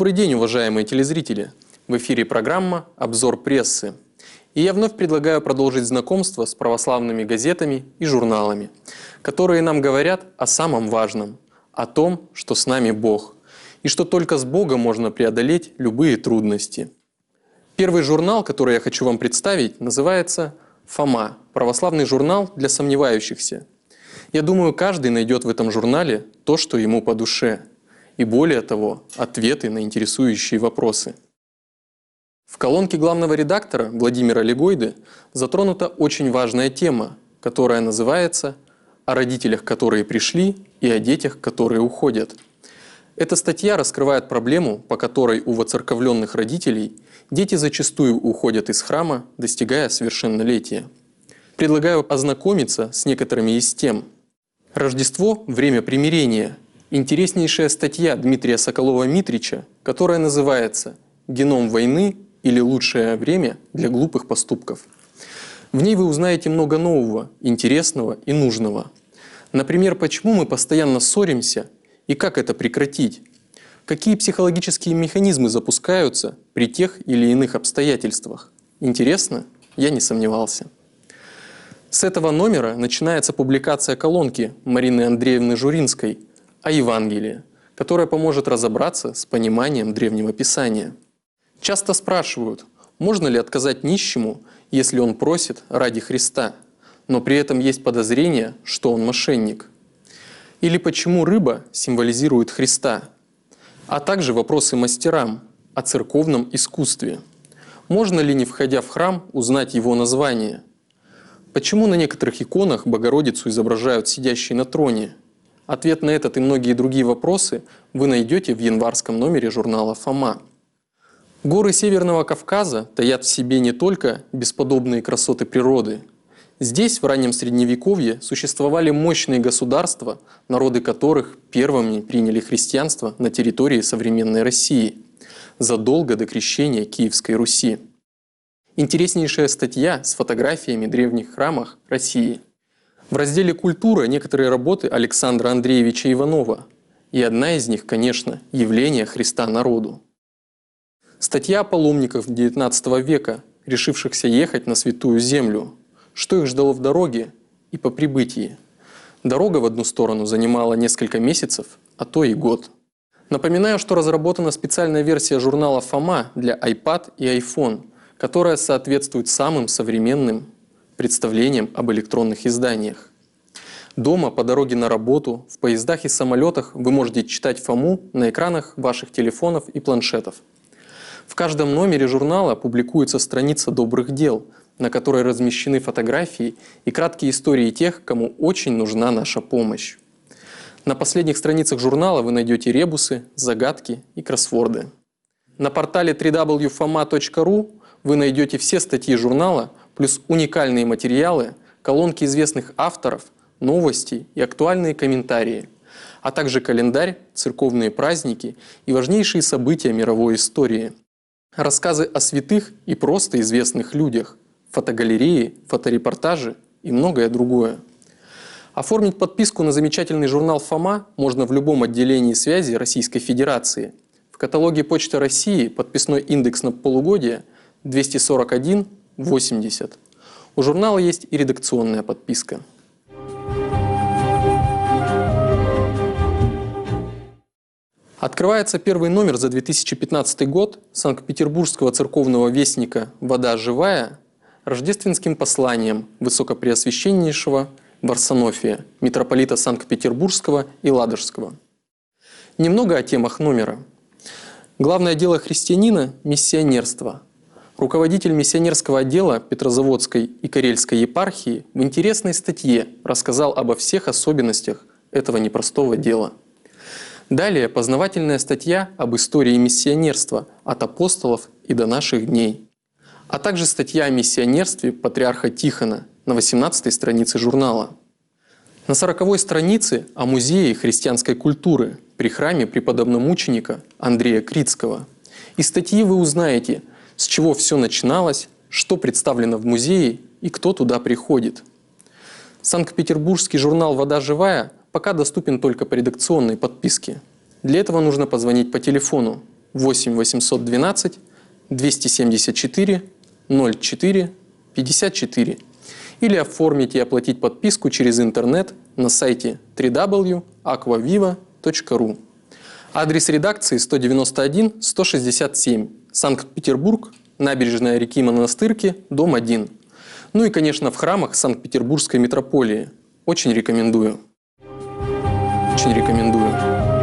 Добрый день, уважаемые телезрители! В эфире программа «Обзор прессы». И я вновь предлагаю продолжить знакомство с православными газетами и журналами, которые нам говорят о самом важном, о том, что с нами Бог, и что только с Богом можно преодолеть любые трудности. Первый журнал, который я хочу вам представить, называется «Фома», православный журнал для сомневающихся. Я думаю, каждый найдет в этом журнале то, что ему по душе. И более того, ответы на интересующие вопросы. В колонке главного редактора Владимира Легойды затронута очень важная тема, которая называется «О родителях, которые пришли, и о детях, которые уходят». Эта статья раскрывает проблему, по которой у воцерковленных родителей дети зачастую уходят из храма, достигая совершеннолетия. Предлагаю ознакомиться с некоторыми из тем. Рождество – время примирения. Интереснейшая статья Дмитрия Соколова-Митрича, которая называется «Геном войны или лучшее время для глупых поступков». В ней вы узнаете много нового, интересного и нужного. Например, почему мы постоянно ссоримся и как это прекратить? Какие психологические механизмы запускаются при тех или иных обстоятельствах? Интересно? Я не сомневался. С этого номера начинается публикация колонки Марины Андреевны Журинской о Евангелии, которая поможет разобраться с пониманием Древнего Писания. Часто спрашивают, можно ли отказать нищему, если он просит ради Христа, но при этом есть подозрение, что он мошенник. Или почему рыба символизирует Христа, а также вопросы мастерам о церковном искусстве. Можно ли, не входя в храм, узнать его название? Почему на некоторых иконах Богородицу изображают сидящей на троне? Ответ на этот и многие другие вопросы вы найдете в январском номере журнала «Фома». Горы Северного Кавказа таят в себе не только бесподобные красоты природы. Здесь, в раннем Средневековье, существовали мощные государства, народы которых первыми приняли христианство на территории современной России, задолго до крещения Киевской Руси. Интереснейшая статья с фотографиями древних храмов России. В разделе «Культура» некоторые работы Александра Андреевича Иванова, и одна из них, конечно, «Явление Христа народу». Статья о паломниках XIX века, решившихся ехать на Святую Землю, что их ждало в дороге и по прибытии. Дорога в одну сторону занимала несколько месяцев, а то и год. Напоминаю, что разработана специальная версия журнала «Фома» для iPad и iPhone, которая соответствует самым современным представлениям об электронных изданиях. Дома, по дороге на работу, в поездах и самолетах вы можете читать «Фому» на экранах ваших телефонов и планшетов. В каждом номере журнала публикуется страница добрых дел, на которой размещены фотографии и краткие истории тех, кому очень нужна наша помощь. На последних страницах журнала вы найдете ребусы, загадки и кроссворды. На портале www.foma.ru вы найдете все статьи журнала, плюс уникальные материалы, колонки известных авторов, новости и актуальные комментарии, а также календарь, церковные праздники и важнейшие события мировой истории. Рассказы о святых и просто известных людях, фотогалереи, фоторепортажи и многое другое. Оформить подписку на замечательный журнал «Фома» можно в любом отделении связи Российской Федерации. В каталоге Почты России подписной индекс на полугодие 241/80. У журнала есть и редакционная подписка. Открывается первый номер за 2015 год Санкт-Петербургского церковного вестника «Вода живая» рождественским посланием Высокопреосвященнейшего Варсонофия, митрополита Санкт-Петербургского и Ладожского. Немного о темах номера. Главное дело христианина – миссионерство. Руководитель миссионерского отдела Петрозаводской и Карельской епархии в интересной статье рассказал обо всех особенностях этого непростого дела. Далее познавательная статья об истории миссионерства от апостолов и до наших дней, а также статья о миссионерстве патриарха Тихона на 18-й странице журнала. На 40-й странице о музее христианской культуры при храме преподобномученика Андрея Крицкого. Из статьи вы узнаете, с чего все начиналось, что представлено в музее и кто туда приходит. Санкт-Петербургский журнал «Вода живая» пока доступен только по редакционной подписке. Для этого нужно позвонить по телефону 8 812 274 04 54 или оформить и оплатить подписку через интернет на сайте www.aquaviva.ru. Адрес редакции 191-167, Санкт-Петербург, набережная реки Монастырки, дом 1. Ну и, конечно, в храмах Санкт-Петербургской митрополии. Очень рекомендую. Очень рекомендую.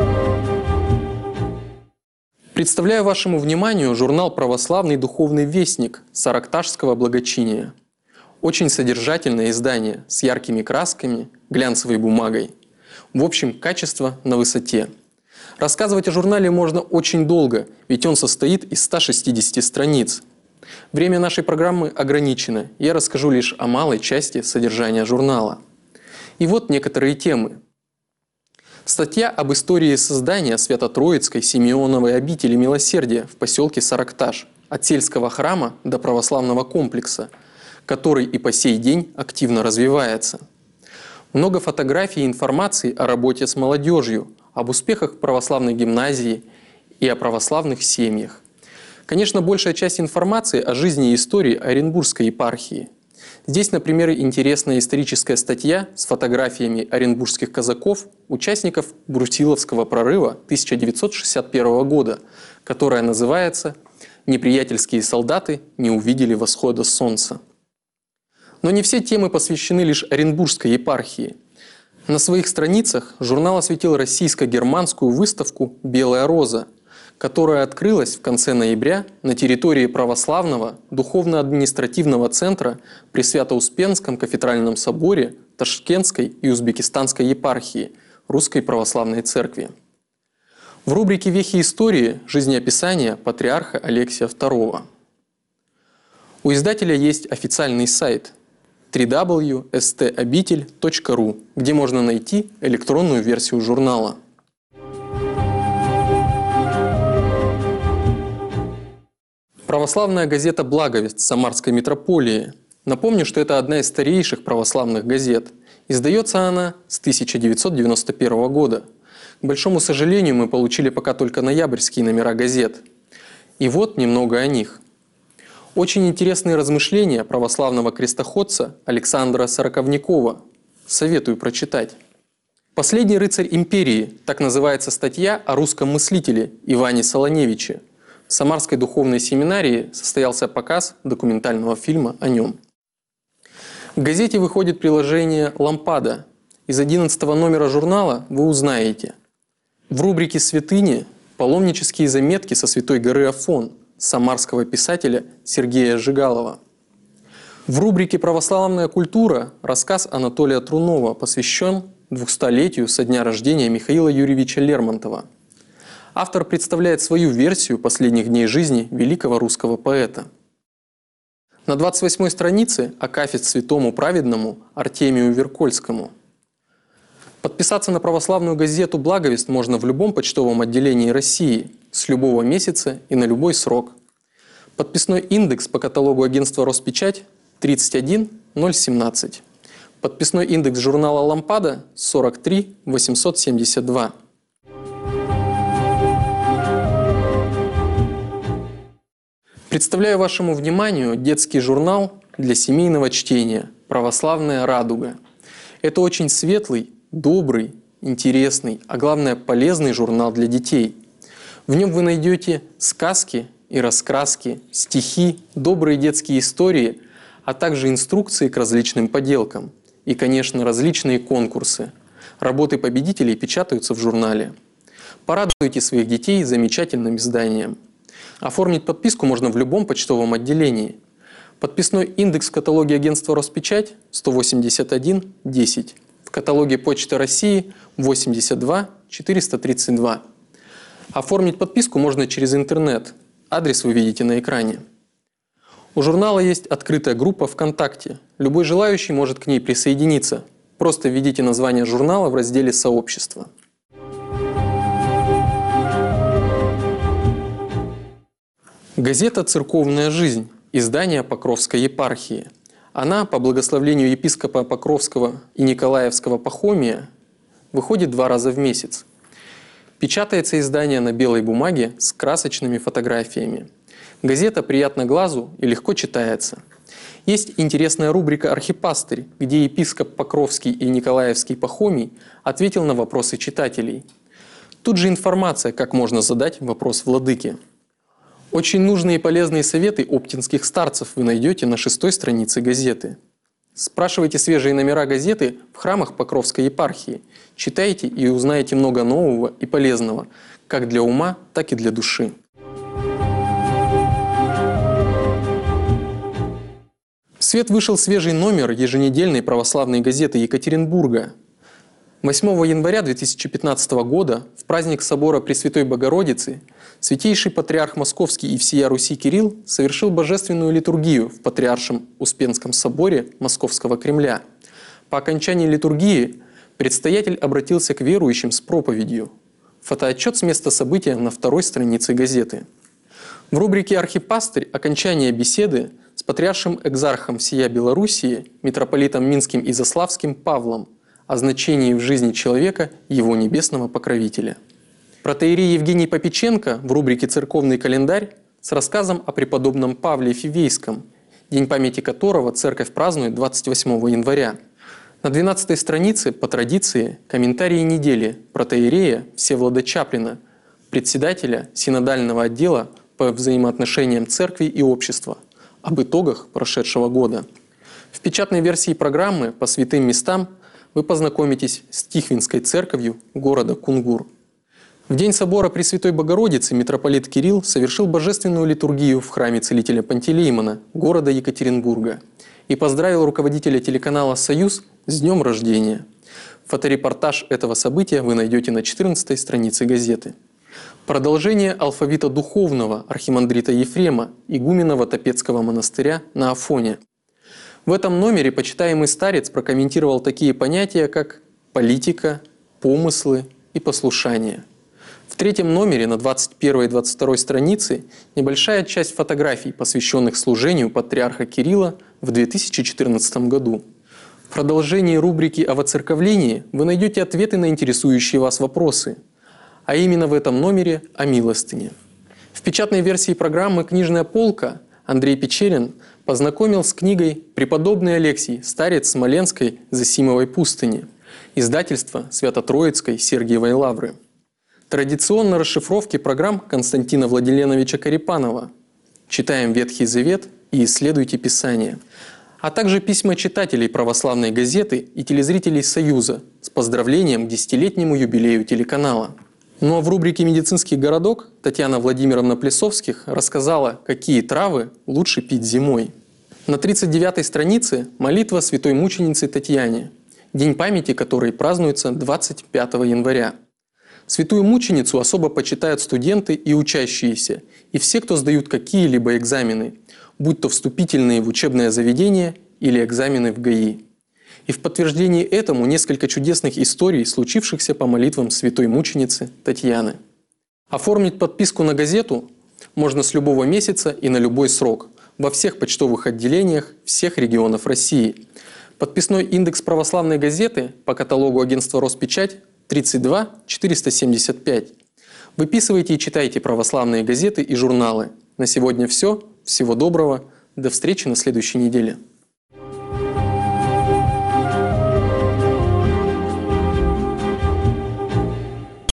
Представляю вашему вниманию журнал «Православный духовный вестник» Саракташского благочиния. Очень содержательное издание с яркими красками, глянцевой бумагой. В общем, качество на высоте. Рассказывать о журнале можно очень долго, ведь он состоит из 160 страниц. Время нашей программы ограничено, я расскажу лишь о малой части содержания журнала. И вот некоторые темы. Статья об истории создания Свято-Троицкой Симеоновой обители милосердия в поселке Саракташ, от сельского храма до православного комплекса, который и по сей день активно развивается. Много фотографий и информации о работе с молодежью, об успехах православной гимназии и о православных семьях. Конечно, большая часть информации о жизни и истории Оренбургской епархии. Здесь, например, интересная историческая статья с фотографиями оренбургских казаков, участников Брусиловского прорыва 1961 года, которая называется «Неприятельские солдаты не увидели восхода солнца». Но не все темы посвящены лишь Оренбургской епархии. На своих страницах журнал осветил российско-германскую выставку «Белая роза», которая открылась в конце ноября на территории православного духовно-административного центра при Свято-Успенском кафедральном соборе Ташкентской и Узбекистанской епархии Русской Православной Церкви. В рубрике «Вехи истории» жизнеописание патриарха Алексия II. У издателя есть официальный сайт www.stabитель.ru, где можно найти электронную версию журнала. Православная газета «Благовест» Самарской митрополии. Напомню, что это одна из старейших православных газет. Издается она с 1991 года. К большому сожалению, мы получили пока только ноябрьские номера газет. И вот немного о них. Очень интересные размышления православного крестоходца Александра Сороковникова. Советую прочитать. «Последний рыцарь империи» – так называется статья о русском мыслителе Иване Солоневиче. В Самарской духовной семинарии состоялся показ документального фильма о нем. В газете выходит приложение «Лампада». Из 11 номера журнала вы узнаете: в рубрике «Святыни» паломнические заметки со Святой горы Афон самарского писателя Сергея Жигалова. В рубрике «Православная культура» рассказ Анатолия Трунова посвящен 200-летию со дня рождения Михаила Юрьевича Лермонтова. Автор представляет свою версию последних дней жизни великого русского поэта. На 28-й странице акафист святому праведному Артемию Веркольскому. Подписаться на православную газету «Благовест» можно в любом почтовом отделении России, с любого месяца и на любой срок. Подписной индекс по каталогу агентства «Роспечать» 31017. Подписной индекс журнала «Лампада» 43872. Представляю вашему вниманию детский журнал для семейного чтения «Православная радуга». Это очень светлый, добрый, интересный, а главное полезный журнал для детей. В нем вы найдете сказки и раскраски, стихи, добрые детские истории, а также инструкции к различным поделкам. И, конечно, различные конкурсы. Работы победителей печатаются в журнале. Порадуйте своих детей замечательным изданием. Оформить подписку можно в любом почтовом отделении. Подписной индекс в каталоге агентства «Роспечать» 181-10. В каталоге Почты России 82-432. Оформить подписку можно через интернет. Адрес вы видите на экране. У журнала есть открытая группа ВКонтакте. Любой желающий может к ней присоединиться. Просто введите название журнала в разделе «Сообщество». Газета «Церковная жизнь», издание Покровской епархии. Она, по благословению епископа Покровского и Николаевского Пахомия, выходит 2 раза в месяц. Печатается издание на белой бумаге с красочными фотографиями. Газета приятна глазу и легко читается. Есть интересная рубрика «Архипастырь», где епископ Покровский и Николаевский Пахомий ответил на вопросы читателей. Тут же информация, как можно задать вопрос владыке. Очень нужные и полезные советы оптинских старцев вы найдете на 6-й странице газеты. Спрашивайте свежие номера газеты в храмах Покровской епархии. Читайте и узнаете много нового и полезного, как для ума, так и для души. В свет вышел свежий номер еженедельной православной газеты Екатеринбурга. 8 января 2015 года, в праздник собора Пресвятой Богородицы, святейший патриарх Московский и всея Руси Кирилл совершил божественную литургию в Патриаршем Успенском соборе Московского Кремля. По окончании литургии предстоятель обратился к верующим с проповедью. Фотоотчет с места события на 2-й странице газеты. В рубрике «Архипастырь» окончание беседы с патриаршим экзархом всея Белоруссии, митрополитом Минским и Заславским Павлом о значении в жизни человека его небесного покровителя. Протоиерей Евгений Попеченко в рубрике «Церковный календарь» с рассказом о преподобном Павле Фивейском, день памяти которого церковь празднует 28 января. На 12-й странице, по традиции, комментарии недели протоиерея Всеволода Чаплина, председателя синодального отдела по взаимоотношениям церкви и общества, об итогах прошедшего года. В печатной версии программы по святым местам вы познакомитесь с Тихвинской церковью города Кунгур. В день собора Пресвятой Богородицы митрополит Кирилл совершил божественную литургию в храме целителя Пантелеймона города Екатеринбурга и поздравил руководителя телеканала «Союз» с днем рождения. Фоторепортаж этого события вы найдете на 14-й странице газеты. Продолжение алфавита духовного архимандрита Ефрема, игумена Ватопецкого монастыря на Афоне. В этом номере почитаемый старец прокомментировал такие понятия, как политика, помыслы и послушание. В 3-м номере на 21 и 22 странице небольшая часть фотографий, посвященных служению патриарха Кирилла в 2014 году. В продолжении рубрики о воцерковлении вы найдете ответы на интересующие вас вопросы, а именно в этом номере о милостыне. В печатной версии программы «Книжная полка» Андрей Печерин познакомил с книгой «Преподобный Алексий, старец Смоленской Зосимовой пустыни», издательство Свято-Троицкой Сергиевой Лавры. Традиционно расшифровки программ Константина Владиленовича Корепанова. Читаем Ветхий Завет и исследуйте Писание. А также письма читателей православной газеты и телезрителей Союза с поздравлением к 10-летнему юбилею телеканала. Ну а в рубрике «Медицинский городок» Татьяна Владимировна Плесовских рассказала, какие травы лучше пить зимой. На 39-й странице молитва святой мученицы Татьяне, день памяти которой празднуется 25 января. Святую мученицу особо почитают студенты и учащиеся, и все, кто сдают какие-либо экзамены, будь то вступительные в учебное заведение или экзамены в ГАИ. И в подтверждении этому несколько чудесных историй, случившихся по молитвам святой мученицы Татьяны. Оформить подписку на газету можно с любого месяца и на любой срок во всех почтовых отделениях всех регионов России. Подписной индекс православной газеты по каталогу агентства Роспечать 32 475. Выписывайте и читайте православные газеты и журналы. На сегодня все. Всего доброго. До встречи на следующей неделе.